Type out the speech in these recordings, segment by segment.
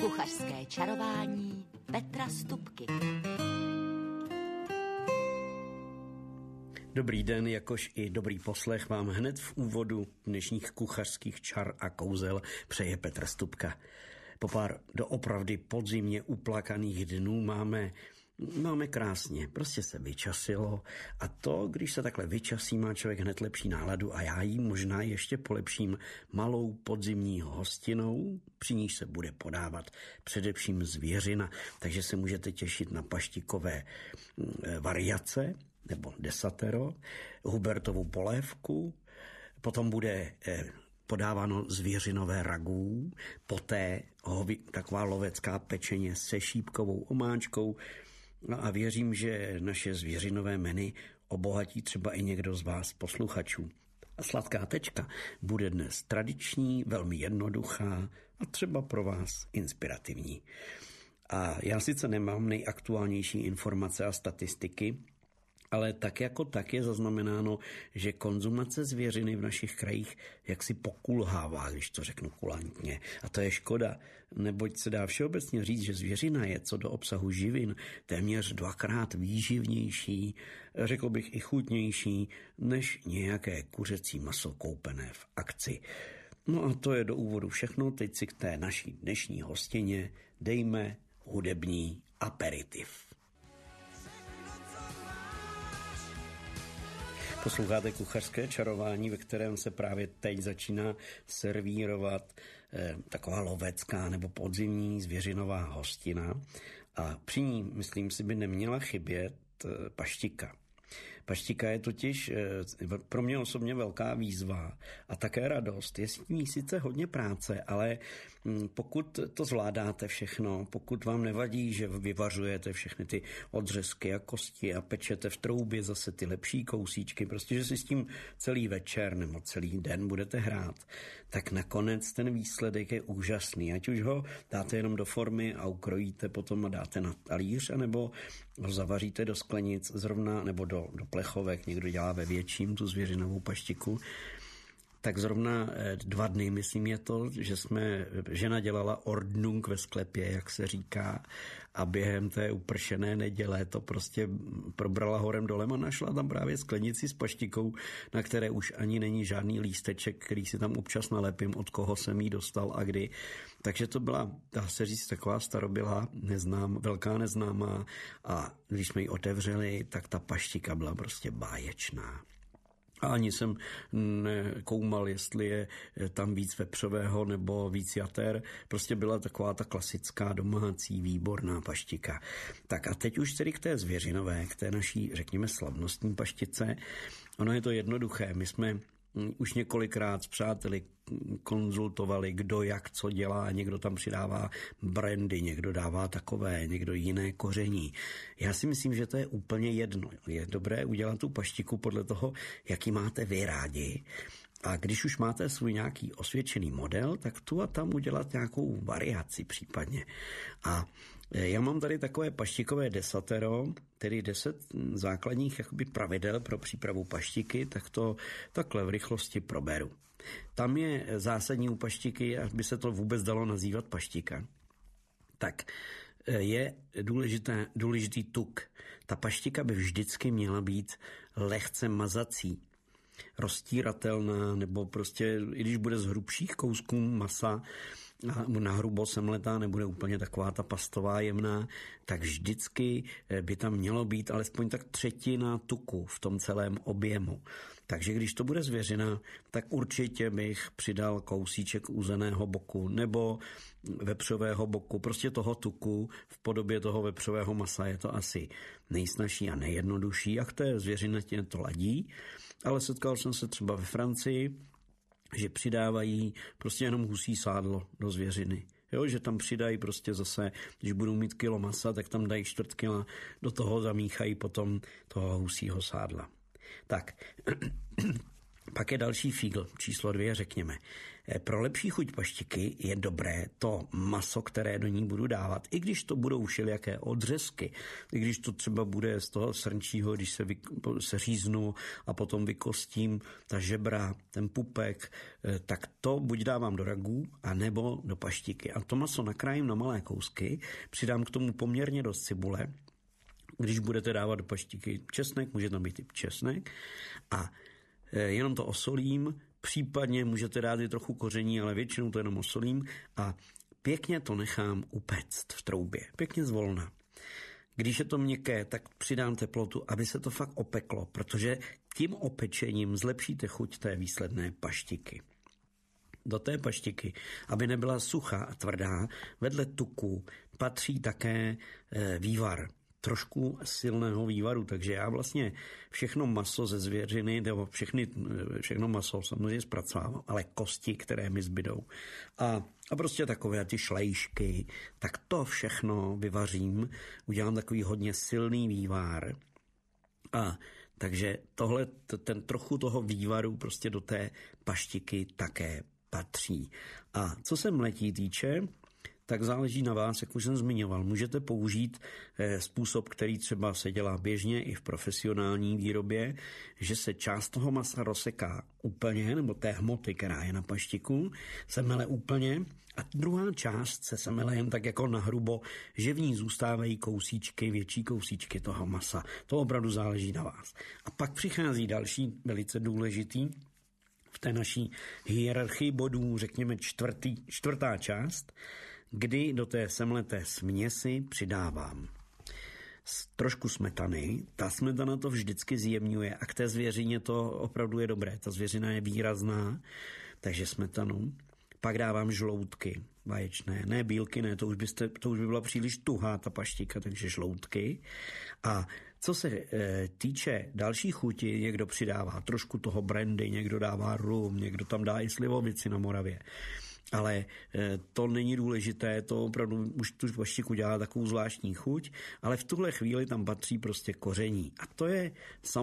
Kuchařské čarování Petra Stupky. Dobrý den, jakož i dobrý poslech vám hned v úvodu dnešních kuchařských čar a kouzel přeje Petr Stupka. Po pár doopravdy podzimně uplakaných dnů máme krásně, prostě se vyčasilo a to, když se takhle vyčasí, má člověk hned lepší náladu a já jí možná ještě polepším malou podzimní hostinou, při níž se bude podávat především zvěřina, takže se můžete těšit na paštikové variace nebo desatero, Hubertovu polévku, potom bude podáváno zvěřinové ragú, poté taková lovecká pečeně se šípkovou omáčkou. No a věřím, že naše zvěřinové menu obohatí třeba i někdo z vás posluchačů. A sladká tečka bude dnes tradiční, velmi jednoduchá a třeba pro vás inspirativní. A já sice nemám nejaktuálnější informace a statistiky, ale tak jako tak je zaznamenáno, že konzumace zvěřiny v našich krajích jaksi pokulhává, když to řeknu kulantně. A to je škoda, neboť se dá všeobecně říct, že zvěřina je co do obsahu živin téměř 2x výživnější, řekl bych i chutnější, než nějaké kuřecí maso koupené v akci. No a to je do úvodu všechno, teď si k té naší dnešní hostině dejme hudební aperitiv. Posloucháte kuchařské čarování, ve kterém se právě teď začíná servírovat taková lovecká nebo podzimní zvěřinová hostina a při ní, myslím si, by neměla chybět paštika. Paštika je totiž pro mě osobně velká výzva a také radost. Je s ní sice hodně práce, ale pokud to zvládáte všechno, pokud vám nevadí, že vyvařujete všechny ty odřezky a kosti a pečete v troubě zase ty lepší kousíčky, prostě, že si s tím celý večer nebo celý den budete hrát, tak nakonec ten výsledek je úžasný. Ať už ho dáte jenom do formy a ukrojíte potom a dáte na talíř, anebo ho zavaříte do sklenic zrovna nebo do plechovek, někdo dělá ve větším tu zvěřinovou paštiku, tak zrovna 2 dny, myslím, je to, že žena dělala ordnung ve sklepě, jak se říká, a během té upršené neděle to prostě probrala horem dolem a našla tam právě sklenici s paštikou, na které už ani není žádný lísteček, který si tam občas nalepím, od koho jsem jí dostal a kdy. Takže to byla, dá se říct, taková starobylá velká neznámá a když jsme ji otevřeli, tak ta paštika byla prostě báječná. A ani jsem nekoumal, jestli je tam víc vepřového nebo víc jater. Prostě byla taková ta klasická domácí výborná paštika. Tak a teď už tedy k té zvěřinové, k té naší, řekněme, slavnostní paštice. Ono je to jednoduché. My jsme už několikrát s přáteli konzultovali, kdo jak co dělá, někdo tam přidává brandy, někdo dává takové, někdo jiné koření. Já si myslím, že to je úplně jedno. Je dobré udělat tu paštiku podle toho, jaký máte vy rádi. A když už máte svůj nějaký osvědčený model, tak tu a tam udělat nějakou variaci případně. A já mám tady takové paštikové desatero, tedy 10 základních jakoby pravidel pro přípravu paštiky, tak to takhle v rychlosti proberu. Tam je zásadní u paštiky, aby se to vůbec dalo nazývat paštika, tak je důležitý tuk. Ta paštika by vždycky měla být lehce mazací, roztíratelná, nebo prostě, i když bude z hrubších kousků masa, na hrubo semletá, nebude úplně taková ta pastová jemná, tak vždycky by tam mělo být alespoň tak 1/3 tuku v tom celém objemu. Takže když to bude zvěřina, tak určitě bych přidal kousíček uzeného boku nebo vepřového boku, prostě toho tuku v podobě toho vepřového masa je to asi nejsnažší a nejjednodušší a k té zvěřinatě to ladí, ale setkal jsem se třeba ve Francii, že přidávají prostě jenom husí sádlo do zvěřiny. Jo, že tam přidají prostě zase, když budou mít kilo masa, tak tam dají 1/4 kila, do toho zamíchají potom toho husího sádla. Tak, Pak je další fígl, číslo 2, řekněme. Pro lepší chuť paštiky je dobré to maso, které do ní budu dávat, i když to budou všelijaké odřezky, i když to třeba bude z toho srnčího, když se říznu a potom vykostím ta žebra, ten pupek, tak to buď dávám do ragů, anebo do paštiky. A to maso nakrájím na malé kousky, přidám k tomu poměrně dost cibule. Když budete dávat do paštiky česnek, může tam být i česnek, a jenom to osolím, případně můžete dát i trochu koření, ale většinou to jenom osolím a pěkně to nechám upéct v troubě, pěkně zvolna. Když je to měkké, tak přidám teplotu, aby se to fakt opeklo, protože tím opečením zlepšíte chuť té výsledné paštiky. Do té paštiky, aby nebyla suchá a tvrdá, vedle tuku patří také vývar. Trošku silného vývaru, takže já vlastně všechno maso ze zvěřiny, nebo všechno maso samozřejmě zpracovávám, ale kosti, které mi zbydou. A prostě takové ty šlejšky, tak to všechno vyvařím, udělám takový hodně silný vývar. A takže tohle, ten trochu toho vývaru prostě do té paštiky také patří. A co se mletí týče, tak záleží na vás, jak už jsem zmiňoval. Můžete použít způsob, který třeba se dělá běžně i v profesionální výrobě, že se část toho masa rozseká úplně, nebo té hmoty, která je na paštiku, se mele úplně a druhá část se mele jen tak jako nahrubo, že v ní zůstávají kousíčky, větší kousíčky toho masa. To opravdu záleží na vás. A pak přichází další velice důležitý v té naší hierarchii bodů, řekněme čtvrtá část, kdy do té semleté směsi přidávám trošku smetany. Ta smetana to vždycky zjemňuje a k té zvěřině to opravdu je dobré. Ta zvěřina je výrazná, takže smetanu. Pak dávám žloutky vaječné, ne bílky, ne, to už by byla příliš tuhá ta paštika, takže žloutky. A co se týče další chuti, někdo přidává trošku toho brandy, někdo dává rum, někdo tam dá i slivovici na Moravě. Ale to není důležité, to opravdu už tu paštiku dělá takovou zvláštní chuť, ale v tuhle chvíli tam patří prostě koření. A to je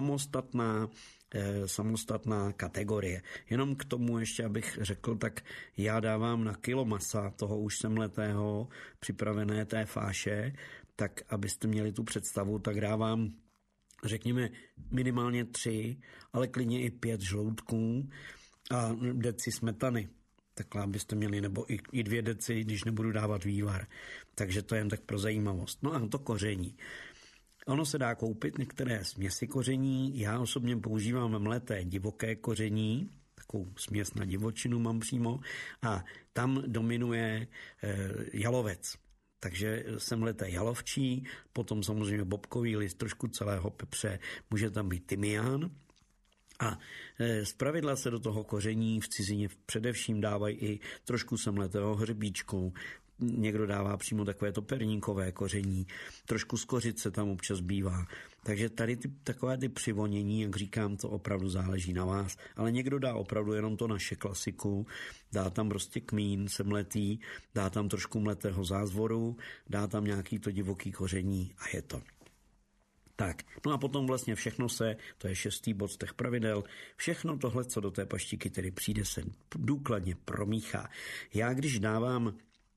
samostatná kategorie. Jenom k tomu ještě, abych řekl, tak já dávám na kilo masa toho už semletého, připravené té fáše, tak abyste měli tu představu, tak dávám řekněme minimálně 3, ale klidně i 5 žloutků a deci smetany. Takhle byste měli, nebo i 2 deci, když nebudu dávat vývar. Takže to je jen tak pro zajímavost. No a to koření. Ono se dá koupit některé směsi koření. Já osobně používám mleté divoké koření, takovou směs na divočinu mám přímo, a tam dominuje jalovec. Takže jsem mleté jalovčí, potom samozřejmě bobkový list, trošku celého pepře, může tam být tymián. A zpravidla se do toho koření v cizině především dávají i trošku semletého hřebíčku. Někdo dává přímo takové to perníkové koření, trošku z kořice tam občas bývá. Takže tady takové ty přivonění, jak říkám, to opravdu záleží na vás. Ale někdo dá opravdu jenom to naše klasiku, dá tam prostě kmín semletý, dá tam trošku mletého zázvoru, dá tam nějaký to divoký koření a je to. Tak, no a potom vlastně všechno to je 6. bod z těch pravidel, všechno tohle, co do té paštiky tedy přijde, se důkladně promíchá. Já když dávám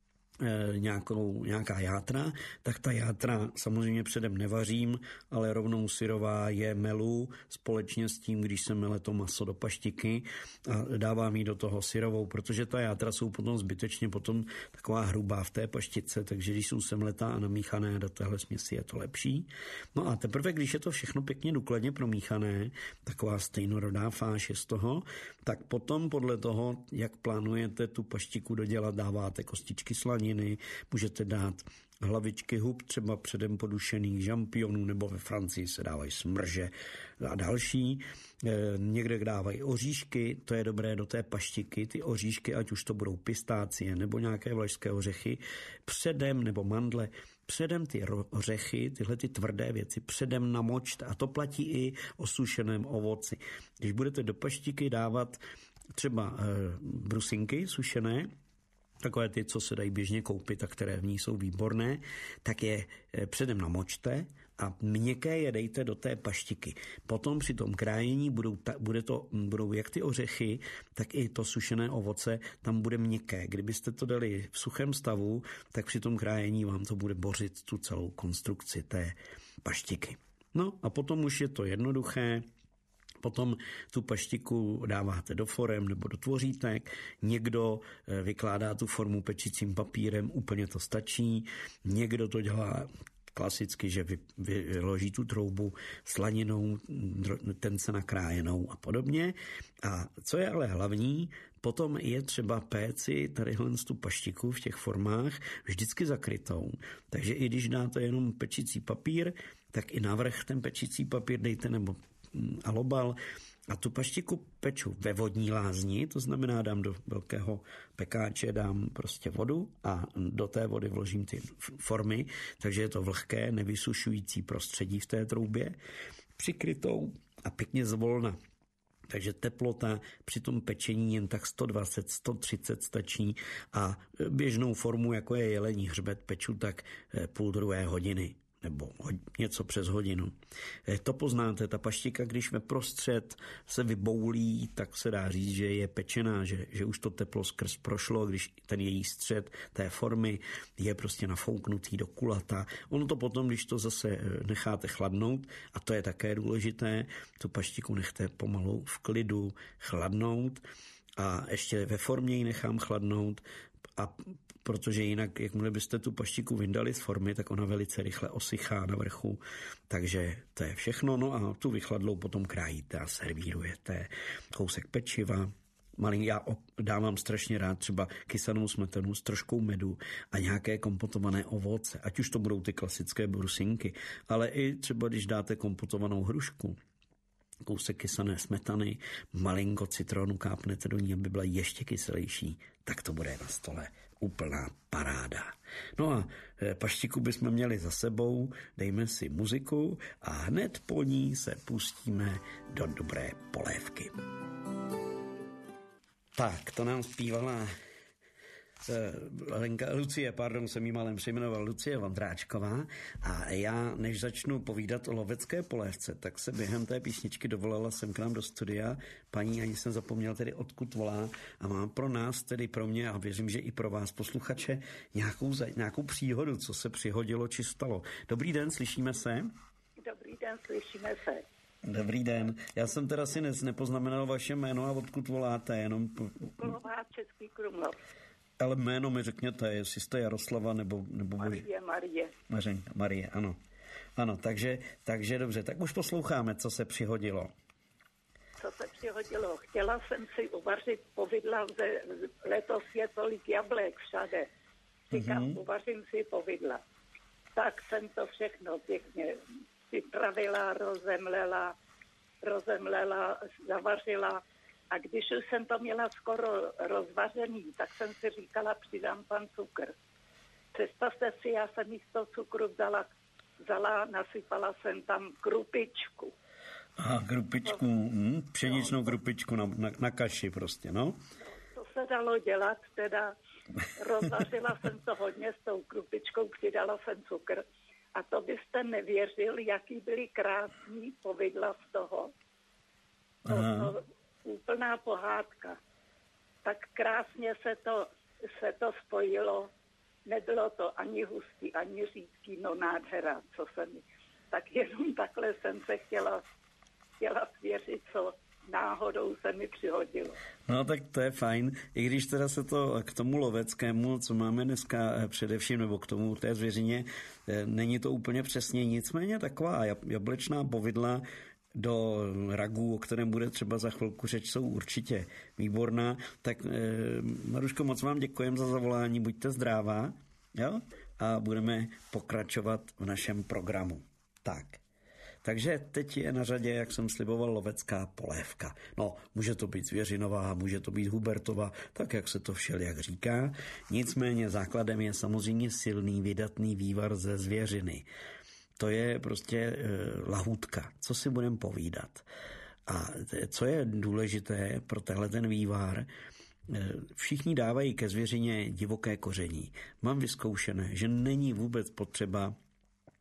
nějaká játra, tak ta játra samozřejmě předem nevařím, ale rovnou syrová je melu společně s tím, když se mele to maso do paštiky a dávám jí do toho syrovou, protože ta játra jsou potom zbytečně taková hrubá v té paštice, takže když jsou semletá a namíchané do téhle směsi, je to lepší. No a teprve, když je to všechno pěkně důkladně promíchané, taková stejnorodá fáš je z toho, tak potom podle toho, jak plánujete tu paštiku dodělat, dáváte kostičky slaniny, můžete dát hlavičky hub, třeba předem podušených žampionů, nebo ve Francii se dávají smrže a další. Někde dávají oříšky, to je dobré do té paštiky, ty oříšky, ať už to budou pistácie nebo nějaké vlašské ořechy, předem nebo mandle, předem ty ořechy, tyhle ty tvrdé věci, předem namočte, a to platí i o sušeném ovoci. Když budete do paštiky dávat třeba brusinky sušené, takové ty, co se dají běžně koupit a které v ní jsou výborné, tak je předem namočte a měkké je dejte do té paštiky. Potom při tom krájení budou jak ty ořechy, tak i to sušené ovoce, tam bude měkké. Kdybyste to dali v suchém stavu, tak při tom krájení vám to bude bořit tu celou konstrukci té paštiky. No a potom už je to jednoduché. Potom tu paštiku dáváte do forem nebo do tvořítek, někdo vykládá tu formu pečicím papírem, úplně to stačí, někdo to dělá klasicky, že vyloží tu troubu slaninou, tence nakrájenou a podobně. A co je ale hlavní, potom je třeba péci tadyhle tu paštiku v těch formách vždycky zakrytou. Takže i když dáte jenom pečicí papír, tak i navrch ten pečicí papír dejte nebo alobal a tu paštiku peču ve vodní lázni, to znamená dám do velkého pekáče, dám prostě vodu a do té vody vložím ty formy, takže je to vlhké, nevysušující prostředí v té troubě, přikrytou a pěkně zvolna. Takže teplota při tom pečení jen tak 120, 130 stačí a běžnou formu, jako je jelení hřbet, peču tak 1,5 hodiny. Nebo něco přes hodinu. To poznáte, ta paštika, když ve prostřed se vyboulí, tak se dá říct, že je pečená, že už to teplo skrz prošlo, když ten její střed té formy je prostě nafouknutý do kulata. Ono to potom, když to zase necháte chladnout, a to je také důležité, tu paštiku nechte pomalu v klidu chladnout a ještě ve formě ji nechám chladnout, a protože jinak, jakmile byste tu paštiku vyndali z formy, tak ona velice rychle osychá na vrchu. Takže to je všechno. No a tu vychladlou potom krájíte a servírujete. Kousek pečiva. Já dávám strašně rád třeba kysanou smetanu s troškou medu a nějaké kompotované ovoce. Ať už to budou ty klasické brusinky, ale i třeba když dáte kompotovanou hrušku, kousek kysané smetany, malinko citronu kápnete do ní, aby byla ještě kyselější, tak to bude na stole úplná paráda. No a paštiku bychom měli za sebou, dejme si muziku a hned po ní se pustíme do dobré polévky. Tak, to nám zpívala Lucie jsem jí malem přejmenoval, Lucie Vondráčková, a já, než začnu povídat o lovecké polévce, tak se během té písničky dovolala sem k nám do studia paní, ani jsem zapomněl tedy odkud volá, a mám pro nás, tedy pro mě a věřím, že i pro vás posluchače, nějakou příhodu, co se přihodilo či stalo. Dobrý den, slyšíme se? Dobrý den, slyšíme se. Dobrý den. Já jsem teda si nepoznamenal vaše jméno a odkud voláte, jenom... Kolová, Český Krumlov. Ale jméno mi řekněte, jestli jste Jaroslava nebo Marie, ano. Ano, takže dobře, tak už posloucháme, co se přihodilo. Co se přihodilo? Chtěla jsem si uvařit povidla, letos je tolik jablek všade. Říkám, uvařím si povidla. Tak jsem to všechno pěkně připravila, rozemlela, zavařila. A když už jsem to měla skoro rozvařený, tak jsem si říkala, přidám pan cukr. Představte si, já jsem místo cukru vzala, nasypala jsem tam krupičku. Aha, krupičku, pšeničnou krupičku na kaši prostě, no? To se dalo dělat, teda rozvařila jsem to hodně s tou krupičkou, přidala jsem cukr. A to byste nevěřil, jaký byly krásný povidla z toho. Úplná pohádka. Tak krásně se to spojilo. Nebylo to ani hustý, ani řídký, no nádhera, co se mi... Tak jenom takhle jsem se chtěla svěřit, co náhodou se mi přihodilo. No tak to je fajn, i když teda se to k tomu loveckému, co máme dneska především, nebo k tomu té zvěřině, není to úplně přesně, nicméně taková jablečná povidla do ragů, o kterém bude třeba za chvilku řeč, jsou určitě výborná. Tak Maruško, moc vám děkujeme za zavolání, buďte zdrává, jo? A budeme pokračovat v našem programu. Takže teď je na řadě, jak jsem sliboval, lovecká polévka. No, může to být zvěřinová, může to být hubertová, tak jak se to všelijak říká. Nicméně základem je samozřejmě silný, vydatný vývar ze zvěřiny. To je prostě lahůdka, co si budeme povídat. A co je důležité pro tenhle ten vývar, všichni dávají ke zvěřině divoké koření. Mám vyzkoušené, že není vůbec potřeba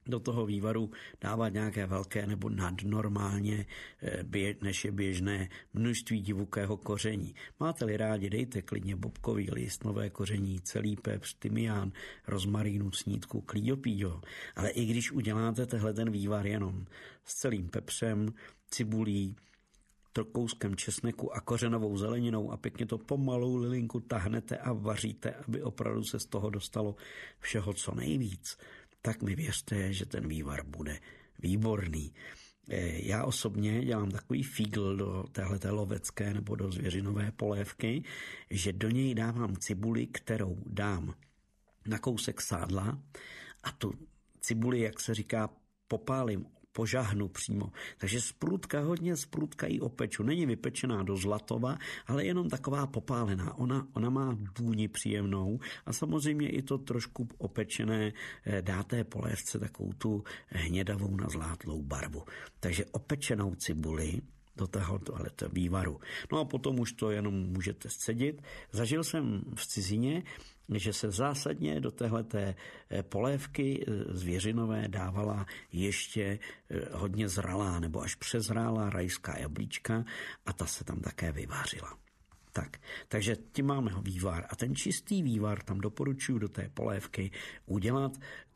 do toho vývaru dávat nějaké velké nebo nadnormálně, než je běžné, množství divokého koření. Máte-li rádi, dejte klidně bobkový list, nové koření, celý pepř, tymián, rozmarínu, snídku, klíďopíďo. Ale i když uděláte tehle ten vývar jenom s celým pepřem, cibulí, kouskem česneku a kořenovou zeleninou a pěkně to pomalou lilinku tahnete a vaříte, aby opravdu se z toho dostalo všeho co nejvíc, tak mi věřte, že ten vývar bude výborný. Já osobně dělám takový fígl do téhleté lovecké nebo do zvěřinové polévky, že do něj dávám cibuli, kterou dám na kousek sádla a tu cibuli, jak se říká, popálím, požahnu přímo. Takže hodně sprudka ji opeču. Není vypečená do zlatova, ale jenom taková popálená. Ona má vůni příjemnou a samozřejmě i to trošku opečené dá té polévce takovou tu hnědavou na zlátlou barvu. Takže opečenou cibuli do tohoto vývaru. No a potom už to jenom můžete scedit. Zažil jsem v cizině, že se zásadně do téhleté polévky zvěřinové dávala ještě hodně zralá nebo až přezrálá rajská jablíčka a ta se tam také vyvářila. Takže tím máme vývar a ten čistý vývar tam doporučuji do té polévky udělat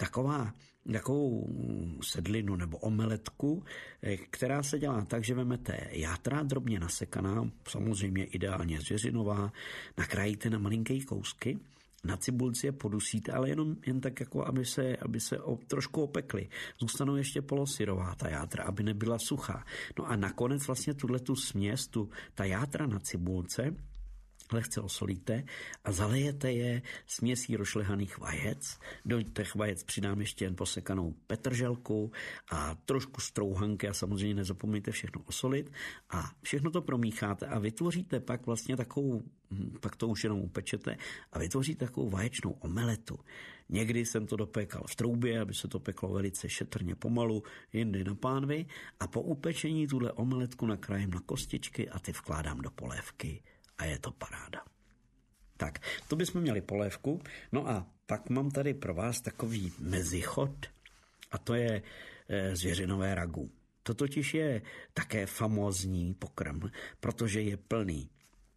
takovou sedlinu nebo omeletku, která se dělá tak, že vemete játra drobně nasekaná, samozřejmě ideálně zvěřinová, nakrájíte na malinké kousky, na cibulci je podusíte, ale jen tak, jako aby se trošku opekly. Zůstanou ještě polosyrová ta játra, aby nebyla suchá. No a nakonec vlastně tuhletu směs, ta játra na cibulce, lehce osolíte a zalejete je směsí rošlehaných vajec. Do těch vajec přidám ještě jen posekanou petrželku a trošku strouhanky a samozřejmě nezapomeňte všechno osolit a všechno to promícháte a vytvoříte pak vlastně pak to už jenom upečete a vytvoříte takovou vaječnou omeletu. Někdy jsem to dopékal v troubě, aby se to peklo velice šetrně pomalu, jindy na pánvi a po upečení tuhle omeletku nakrájím na kostičky a ty vkládám do polévky. A je to paráda. Tak, to bychom měli polévku. No a pak mám tady pro vás takový mezichod a to je zvěřinové ragu. To totiž je také famózní pokrm, protože je plný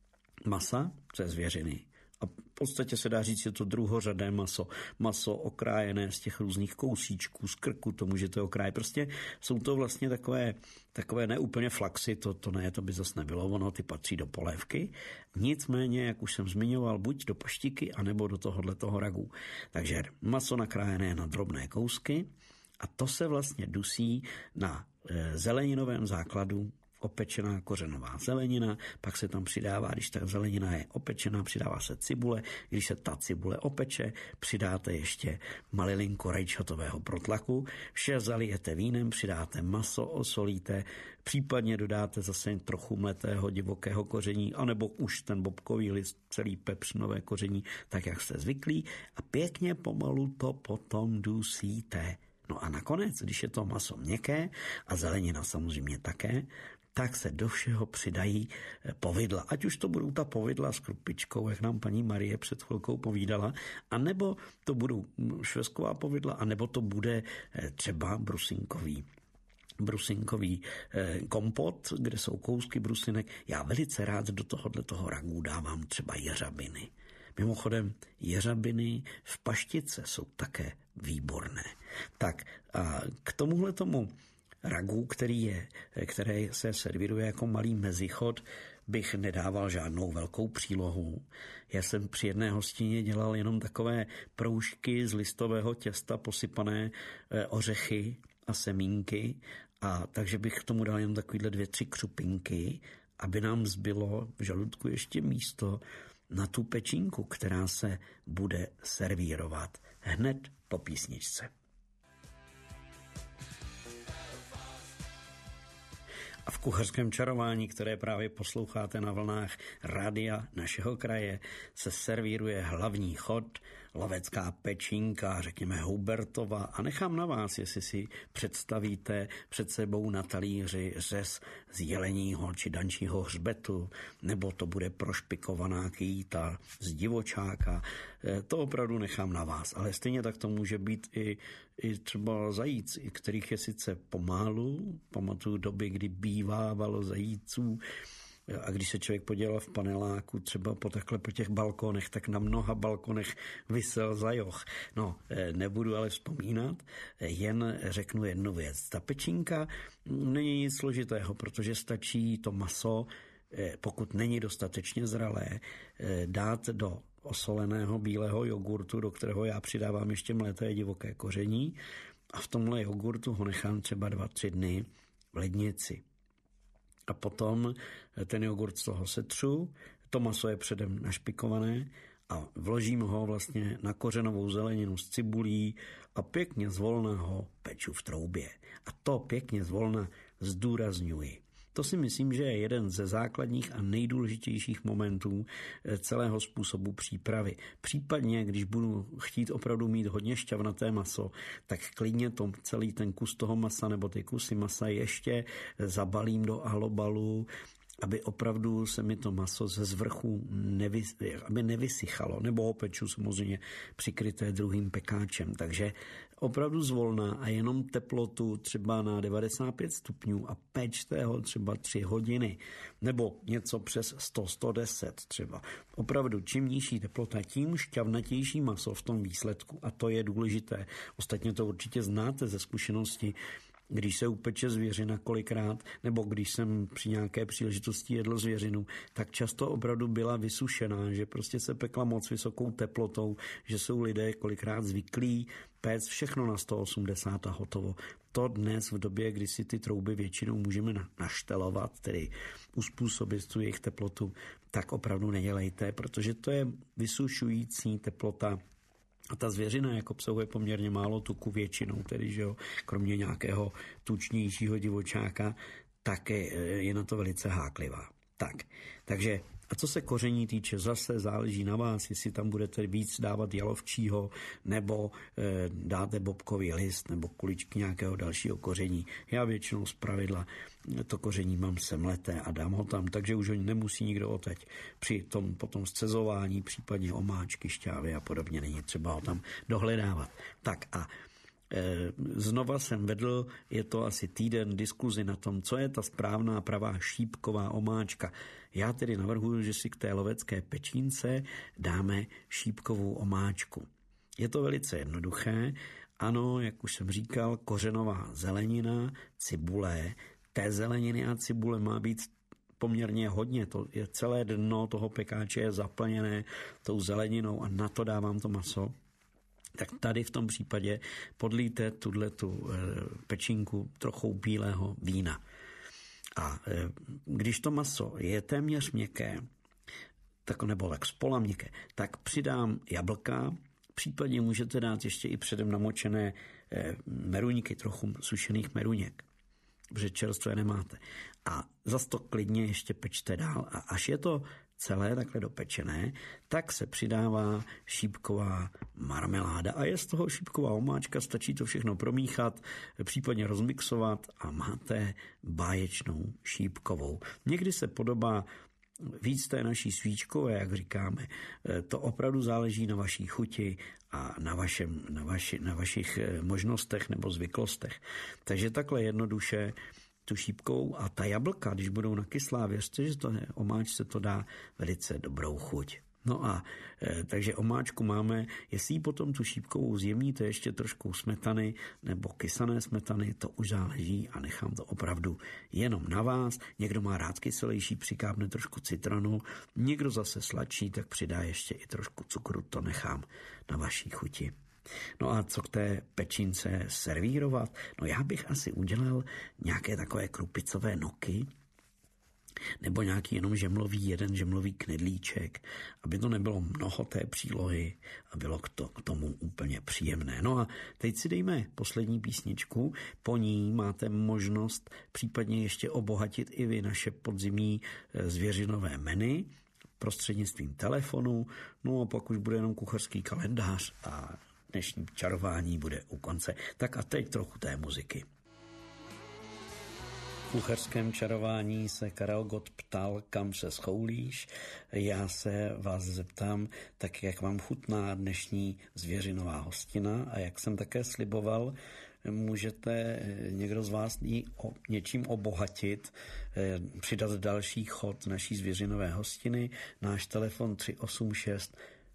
masa ze zvěřiny. A v podstatě se dá říct, že to druhořadé maso okrájené z těch různých kousíčků, z krku, to můžete okrájet. Prostě jsou to vlastně takové neúplně flaxy, to ne, to by zase nebylo, ono ty patří do polévky. Nicméně, jak už jsem zmiňoval, buď do paštiky, anebo do tohoto ragu. Takže maso nakrájené na drobné kousky a to se vlastně dusí na zeleninovém základu, opečená kořenová zelenina, pak se tam přidává, když ta zelenina je opečená, přidává se cibule, když se ta cibule opeče, přidáte ještě malilinko rajčatového protlaku, vše zalijete vínem, přidáte maso, osolíte, případně dodáte zase trochu mletého divokého koření, anebo už ten bobkový list, celý pepř, nové koření, tak jak jste zvyklí a pěkně pomalu to potom dusíte. No a nakonec, když je to maso měkké a zelenina samozřejmě také, tak se do všeho přidají povidla. Ať už to budou ta povidla s krupičkou, jak nám paní Marie před chvilkou povídala, anebo to budou švestková povidla, anebo to bude třeba brusinkový kompot, kde jsou kousky brusinek. Já velice rád do toho ragu dávám třeba jeřabiny. Mimochodem, jeřabiny v paštice jsou také výborné. Tak a k tomuhletomu ragu, které se servíruje jako malý mezichod, bych nedával žádnou velkou přílohu. Já jsem při jedné hostině dělal jenom takové proužky z listového těsta posypané ořechy a semínky, a takže bych k tomu dal jenom takovýhle 2-3 křupinky, aby nám zbylo v žaludku ještě místo na tu pečínku, která se bude servírovat hned po písničce. A v kuchařském čarování, které právě posloucháte na vlnách rádia našeho kraje, se servíruje hlavní chod, lovecká pečínka, řekněme Hubertova, a nechám na vás, jestli si představíte před sebou na talíři řez z jeleního či dančího hřbetu, nebo to bude prošpikovaná kýta z divočáka. To opravdu nechám na vás, ale stejně tak to může být i třeba zajíc, kterých je sice pomálu, pamatuju doby, kdy bývávalo zajíců, a když se člověk podělal v paneláku třeba po těch balkonech, tak na mnoha balkonech visel zajoch. No, nebudu ale vzpomínat, jen řeknu jednu věc. Ta pečínka není nic složitého, protože stačí to maso, pokud není dostatečně zralé, dát do osoleného bílého jogurtu, do kterého já přidávám ještě mlété divoké koření, a v tomhle jogurtu ho nechám třeba 2-3 dny v lednici. A potom ten jogurt z toho setřu, to maso je předem našpikované a vložím ho vlastně na kořenovou zeleninu s cibulí a pěkně zvolna ho peču v troubě. A to pěkně zvolna zdůrazňuji. To si myslím, že je jeden ze základních a nejdůležitějších momentů celého způsobu přípravy. Případně, když budu chtít opravdu mít hodně šťavnaté maso, tak klidně celý ten kus toho masa nebo ty kusy masa ještě zabalím do alobalu, aby opravdu se mi to maso ze zvrchu nevysychalo, nebo ho peču samozřejmě přikryté druhým pekáčem. Takže opravdu zvolna a jenom teplotu třeba na 95 stupňů a pečte ho třeba 3 hodiny, nebo něco přes 100-110 třeba. Opravdu čím nižší teplota, tím šťavnatější maso v tom výsledku, a to je důležité. Ostatně to určitě znáte ze zkušenosti, když se upeče zvěřina kolikrát, nebo když jsem při nějaké příležitosti jedl zvěřinu, tak často opravdu byla vysušená, že prostě se pekla moc vysokou teplotou, že jsou lidé kolikrát zvyklí péct všechno na 180 a hotovo. To dnes v době, kdy si ty trouby většinou můžeme naštelovat, tedy uspůsobit tu jejich teplotu, tak opravdu nedělejte, protože to je vysušující teplota. A ta zvěřina jako obsahuje poměrně málo tuku většinou, tedy že jo, kromě nějakého tučnějšího divočáka, tak je na to velice háklivá. Takže a co se koření týče, zase záleží na vás, jestli tam budete víc dávat jalovčího, nebo dáte bobkový list, nebo kuličky nějakého dalšího koření. Já většinou zpravidla to koření mám semleté a dám ho tam, takže už ho nemusí nikdo oteď. Při tom potom scezování, případně omáčky, šťávy a podobně, není třeba ho tam dohledávat. Tak a znova jsem vedl, je to asi týden diskuzi na tom, co je ta správná pravá šípková omáčka. Já tedy navrhuji, že si k té lovecké pečínce dáme šípkovou omáčku. Je to velice jednoduché. Ano, jak už jsem říkal, kořenová zelenina, cibule. Té zeleniny a cibule má být poměrně hodně. To je celé dno toho pekáče je zaplněné tou zeleninou a na to dávám to maso. Tak tady v tom případě podlíte tu pečínku trochou bílého vína. A když to maso je téměř měkké, nebo tak spola měkké, tak přidám jablka, případně můžete dát ještě i předem namočené meruňky, trochu sušených meruněk, protože čerstvé nemáte. A zas to klidně ještě pečte dál. A až je to celé takhle dopečené, tak se přidává šípková marmeláda a je z toho šípková omáčka, stačí to všechno promíchat, případně rozmixovat a máte báječnou šípkovou. Někdy se podobá víc té naší svíčkové, jak říkáme. To opravdu záleží na vaší chuti a na vašich možnostech nebo zvyklostech. Takže takhle jednoduše tu šípkovou a ta jablka, když budou nakyslá, věřte, že to omáčce to dá velice dobrou chuť. No a takže omáčku máme, jestli ji potom tu šípkovou zjemníte ještě trošku smetany nebo kysané smetany, to už záleží a nechám to opravdu jenom na vás. Někdo má rád kyselější, přikápne trošku citronu, někdo zase sladší, tak přidá ještě i trošku cukru, to nechám na vaší chuti. No a co k té pečínce servírovat? No já bych asi udělal nějaké takové krupicové noky, nebo nějaký jenom jeden žemlový knedlíček, aby to nebylo mnoho té přílohy a bylo k tomu úplně příjemné. No a teď si dejme poslední písničku, po ní máte možnost případně ještě obohatit i vy naše podzimní zvěřinové menu prostřednictvím telefonu, no a pak už bude jenom kuchařský kalendář a dnešní čarování bude u konce. Tak a teď trochu té muziky. V kuchařském čarování se Karel Gott ptal, kam se schoulíš. Já se vás zeptám, tak jak vám chutná dnešní zvěřinová hostina a jak jsem také sliboval, můžete někdo z vás ji něčím obohatit, přidat další chod naší zvěřinové hostiny. Náš telefon 386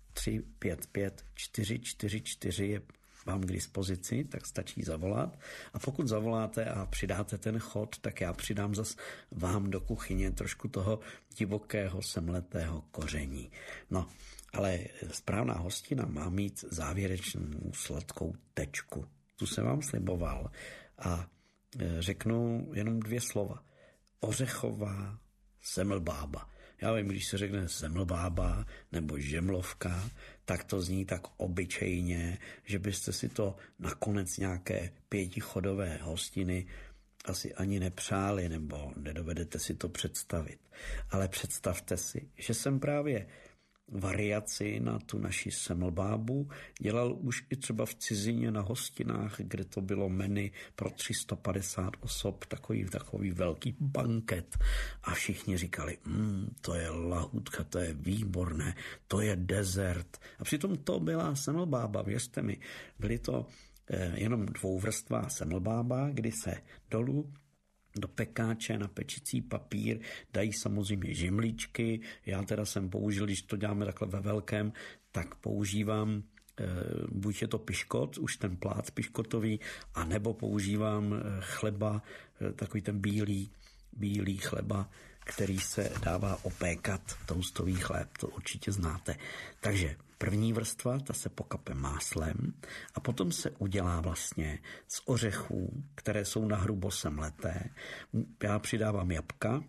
355 444 je vám k dispozici, tak stačí zavolat. A pokud zavoláte a přidáte ten chod, tak já přidám zas vám do kuchyně trošku toho divokého semletého koření. No, ale správná hostina má mít závěrečnou sladkou tečku. Tu jsem vám sliboval a řeknu jenom 2 slova. Ořechová semlbába. Já vím, když se řekne semlbába nebo žemlovka, tak to zní tak obyčejně, že byste si to nakonec nějaké 5chodové hostiny asi ani nepřáli nebo nedovedete si to představit. Ale představte si, že jsem právě variaci na tu naši semlbábu dělal už i třeba v cizině na hostinách, kde to bylo menu pro 350 osob, takový velký banket a všichni říkali, to je lahůdka, to je výborné, to je dezert. A přitom to byla semlbába, věřte mi, byly to jenom 2vrstvá semlbába, kdy se dolů do pekáče na pečicí papír dají samozřejmě žimličky. Já teda jsem použil, když to děláme takhle ve velkém, tak používám buď je to piškot, už ten plát piškotový, anebo používám chleba, takový ten bílý chleba, který se dává opékat, toastový chléb, to určitě znáte. Takže první vrstva, ta se pokape máslem a potom se udělá vlastně z ořechů, které jsou nahrubo semleté. Já přidávám jabka,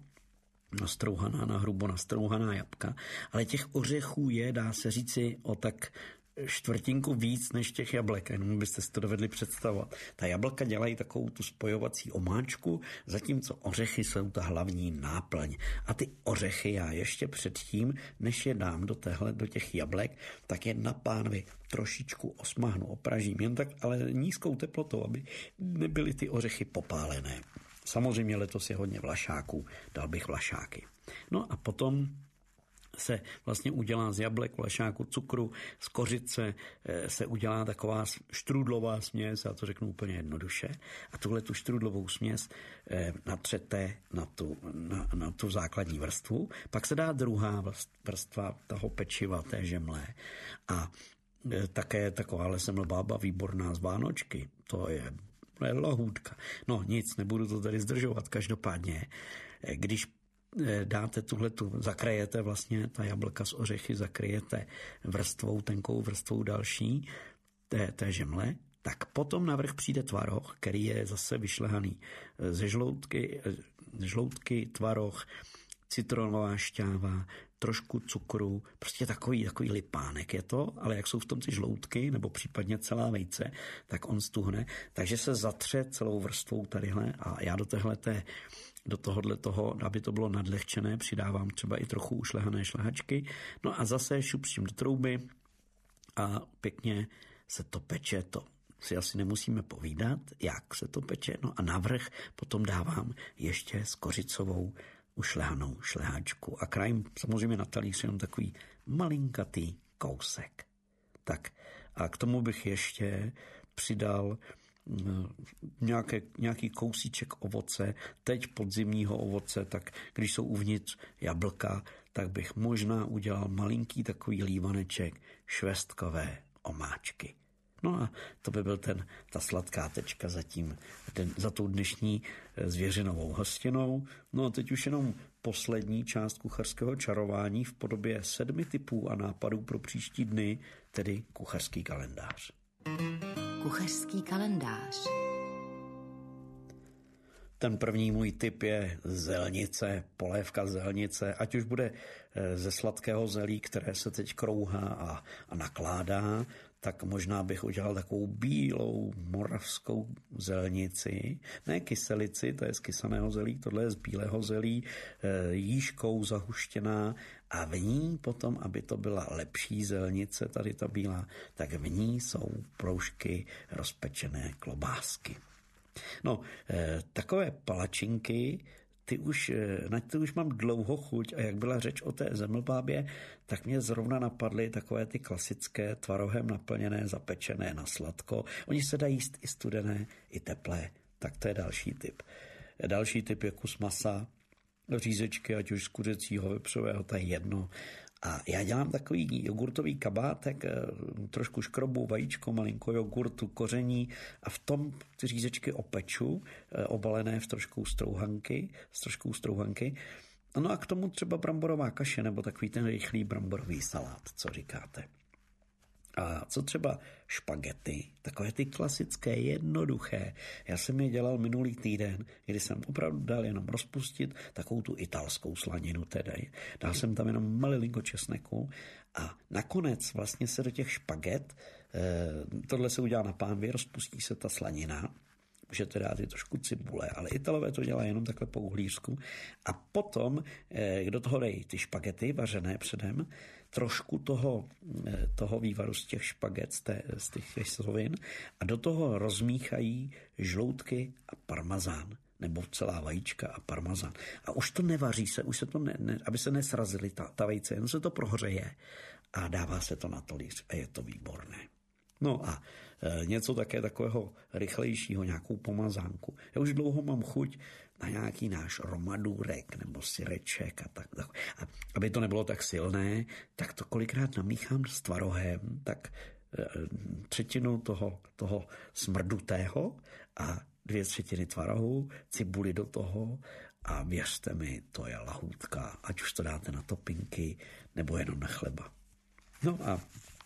nastrouhaná jabka, ale těch ořechů je, dá se říci, o tak 1/4 víc než těch jablek, jenom byste si to dovedli představovat. Ta jablka dělají takovou tu spojovací omáčku, zatímco ořechy jsou ta hlavní náplň. A ty ořechy já ještě předtím, než je dám do těch jablek, tak je na pánvi trošičku osmahnu, opražím, jen tak, ale nízkou teplotou, aby nebyly ty ořechy popálené. Samozřejmě letos je hodně vlašáků, dal bych vlašáky. No a potom se vlastně udělá z jablek, vlašáku, cukru, z kořice se udělá taková štrůdlová směs, já to řeknu úplně jednoduše. A tuhle tu štrůdlovou směs natřete na tu základní vrstvu. Pak se dá druhá vrstva toho pečiva, té žemle. A také takováhle semlbába výborná z Vánočky. To je lahůdka. No nic, nebudu to tady zdržovat. Každopádně, když dáte zakrajete vlastně ta jablka z ořechy, zakryjete tenkou vrstvou další té žemle, tak potom navrch přijde tvaroh, který je zase vyšlehaný ze žloutky, tvaroh, citronová šťáva, trošku cukru, prostě takový lipánek je to, ale jak jsou v tom ty žloutky, nebo případně celá vejce, tak on stuhne, takže se zatře celou vrstvou tadyhle a já do tohohle, aby to bylo nadlehčené, přidávám třeba i trochu ušlehané šlehačky, no a zase šupřím do trouby a pěkně se to peče, to si asi nemusíme povídat, jak se to peče, no a navrch potom dávám ještě s kořicovou ušlehanou šlehačku a krajím samozřejmě na talíř jenom takový malinkatý kousek. Tak a k tomu bych ještě přidal nějaký kousíček ovoce, teď podzimního ovoce, tak když jsou uvnitř jablka, tak bych možná udělal malinký takový lívaneček švestkové omáčky. No a to by byl ta sladká tečka za tou dnešní zvěřinovou hostinou. No a teď už jenom poslední část kuchařského čarování v podobě 7 tipů a nápadů pro příští dny, tedy kuchařský kalendář. Kuchařský kalendář. Ten první můj tip je zelnice, polévka zelnice, ať už bude ze sladkého zelí, které se teď krouhá a nakládá, tak možná bych udělal takovou bílou moravskou zelnici, ne kyselici, to je z kysaného zelí, tohle je z bílého zelí, jížkou zahuštěná a v ní potom, aby to byla lepší zelnice, tady ta bílá, tak v ní jsou proužky rozpečené klobásky. No, takové palačinky, na ty už mám dlouho chuť a jak byla řeč o té zemlbábě, tak mě zrovna napadly takové ty klasické tvarohem naplněné, zapečené na sladko. Oni se dají jíst i studené, i teplé, tak to je další tip. Další tip je kus masa, řízečky, ať už z kuřecího, vepřového, to je jedno. A já dělám takový jogurtový kabátek, trošku škrobu, vajíčko, malinko jogurtu, koření a v tom ty řízečky opeču, obalené v trošku strouhanky. No a k tomu třeba bramborová kaše nebo takový ten rychlý bramborový salát, co říkáte. A co třeba špagety, takové ty klasické, jednoduché. Já jsem je dělal minulý týden, kdy jsem opravdu dal jenom rozpustit takovou tu italskou slaninu tedy. Dal jsem tam jenom malilinko česneku a nakonec vlastně se do těch špaget, tohle se udělá na pánvi, rozpustí se ta slanina, můžete dát i trošku cibule, ale Italové to dělají jenom takhle po uhlířsku. A potom do toho dají ty špagety vařené předem, trošku toho vývaru z těch špaget, z těch slovin a do toho rozmíchají žloutky a parmazán nebo celá vajíčka a parmazán. A už to nevaří se, už se to aby se nesrazily ta vejce, jen se to prohřeje a dává se to na talíř a je to výborné. No a něco také takového rychlejšího, nějakou pomazánku. Já už dlouho mám chuť na nějaký náš romadůrek nebo syreček a tak. A aby to nebylo tak silné, tak to kolikrát namíchám s tvarohem, tak třetinu toho smrdutého a 2/3 tvarohu, cibuli do toho a věřte mi, to je lahůdka, ať už to dáte na topinky nebo jenom na chleba. No a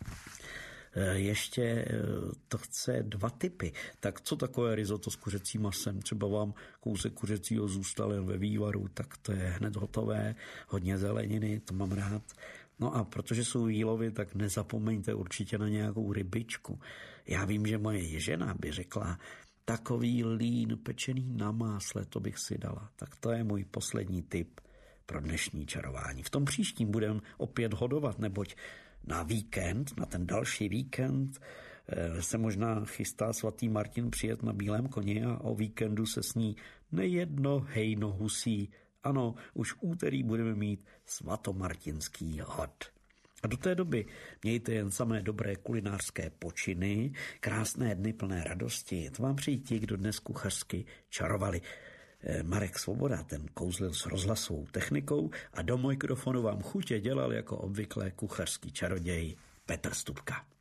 ještě to chce 2 tipy. Tak co takové risotto s kuřecím masem? Třeba vám kousek kuřecího zůstal ve vývaru, tak to je hned hotové. Hodně zeleniny, to mám rád. No a protože jsou jílovy, tak nezapomeňte určitě na nějakou rybičku. Já vím, že moje žena by řekla, takový lín pečený na másle, to bych si dala. Tak to je můj poslední tip pro dnešní čarování. V tom příštím budeme opět hodovat, neboť na víkend, na ten další víkend se možná chystá svatý Martin přijet na bílém koni a o víkendu se sní nejedno hejno husí. Ano, už v úterý budeme mít svatomartinský hod. A do té doby mějte jen samé dobré kulinářské počiny, krásné dny plné radosti. To vám přijí ti, kdo dnes kuchařsky čarovali. Marek Svoboda, ten kouzlil s rozhlasovou technikou a do mikrofonu vám chutě dělal jako obvykle kuchařský čaroděj Petr Stupka.